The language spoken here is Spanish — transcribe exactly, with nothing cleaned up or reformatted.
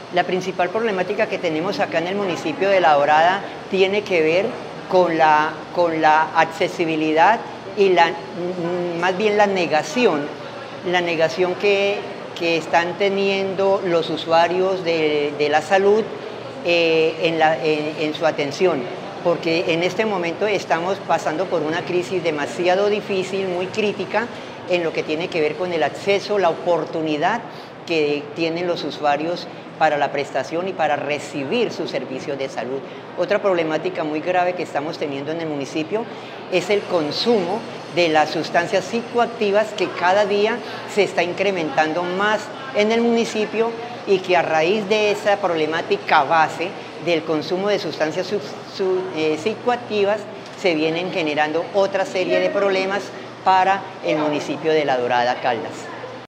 La principal problemática que tenemos acá en el municipio de La Dorada tiene que ver con la, con la accesibilidad y la, más bien la negación, la negación que, que están teniendo los usuarios de, de la salud eh, en, la, en, en su atención, porque en este momento estamos pasando por una crisis demasiado difícil, muy crítica, en lo que tiene que ver con el acceso, la oportunidad que tienen los usuarios para la prestación y para recibir sus servicios de salud. Otra problemática muy grave que estamos teniendo en el municipio es el consumo de las sustancias psicoactivas, que cada día se está incrementando más en el municipio, y que a raíz de esa problemática base del consumo de sustancias sub, sub, eh, psicoactivas se vienen generando otra serie de problemas para el municipio de La Dorada, Caldas.